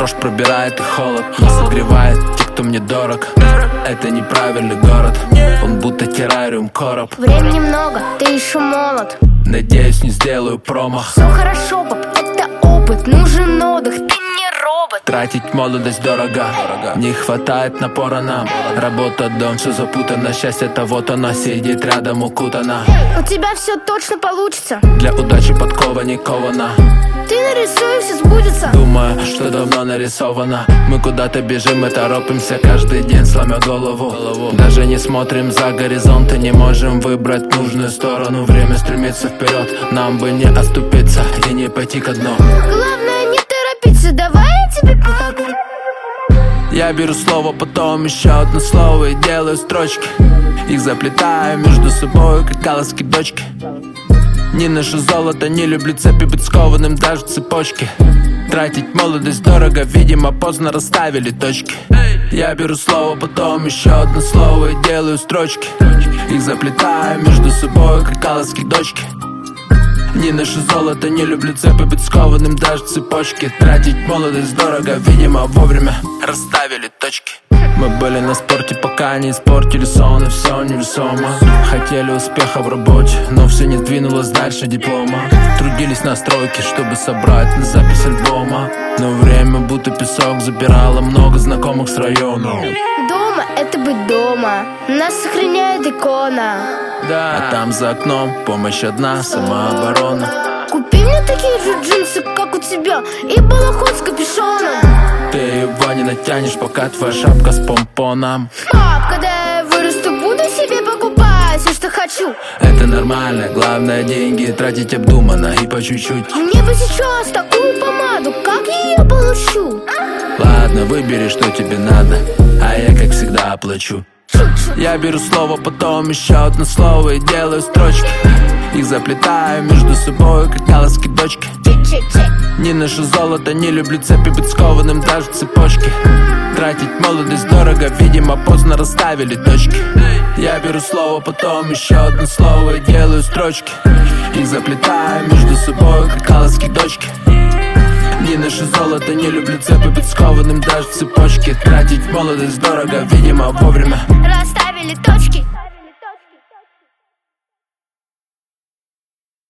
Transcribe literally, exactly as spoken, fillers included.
дрожь пробирает и холод, но согревает те, кто мне дорог. Это неправильный город, он будто террариум короб. Времени много, ты еще молод. Надеюсь, не сделаю промах. Все хорошо, пап, это опыт, нужен отдых, ты не робот. Тратить молодость дорого, не хватает напора нам. Работа, дом, все запутано, счастье-то вот оно, сидит рядом укутана. У тебя все точно получится. Для удачи подкова не кована. Ты нарисуй, все сбудется. Думаю, что давно нарисовано. Мы куда-то бежим и торопимся каждый день, сломя голову. Даже не смотрим за горизонт и не можем выбрать нужную сторону. Время стремится вперед, нам бы не оступиться и не пойти ко дну. Главное не торопиться, давай я тебе помогу. Я беру слово, потом еще одно слово и делаю строчки. Их заплетаю между собой, как колоски дочки. Не ношу золото, не люблю цепи, быть скованным даже цепочки. Тратить молодость дорого, видимо, поздно расставили точки. Я беру слово, потом еще одно слово и делаю строчки. Их заплетаю между собой, как колоски дочки. Не ношу золото, не люблю цепи, быть скованным даже цепочки. Тратить молодость дорого, видимо, вовремя расставили точки. Мы были на спорте, пока не испортили сон, и все невесомо. Хотели успеха в работе, но все не двинулось дальше диплома. Трудились на стройке, чтобы собрать на запись альбома. Но время будто песок забирало много знакомых с района. Дома — это быть дома, нас сохраняет икона. Да, а там за окном помощь одна, самооборона. Купи мне такие же джинсы, как у тебя, и балахон с капюшоном. Ты его не натянешь, пока твоя шапка с помпоном. Пап, когда я вырасту, буду себе покупать все, что хочу. Это нормально, главное деньги тратить обдуманно и по чуть-чуть. Мне бы сейчас такую помаду, как я ее получу? Ладно, выбери, что тебе надо, а я, как всегда, оплачу. Я беру слово, потом еще одно слово и делаю строчки. Их заплетаю между собой, как колоски дочки. Не ношу золото, не люблю цепи, быть скованным даже цепочки. Тратить молодость дорого, видимо, поздно расставили точки. Я беру слово, потом еще одно слово и делаю строчки. Их заплетаю между собой, как колоски дочки. Не ношу золото, не люблю цепи, быть скованным даже цепочки. Тратить молодость дорого, видимо, вовремя расставили точки.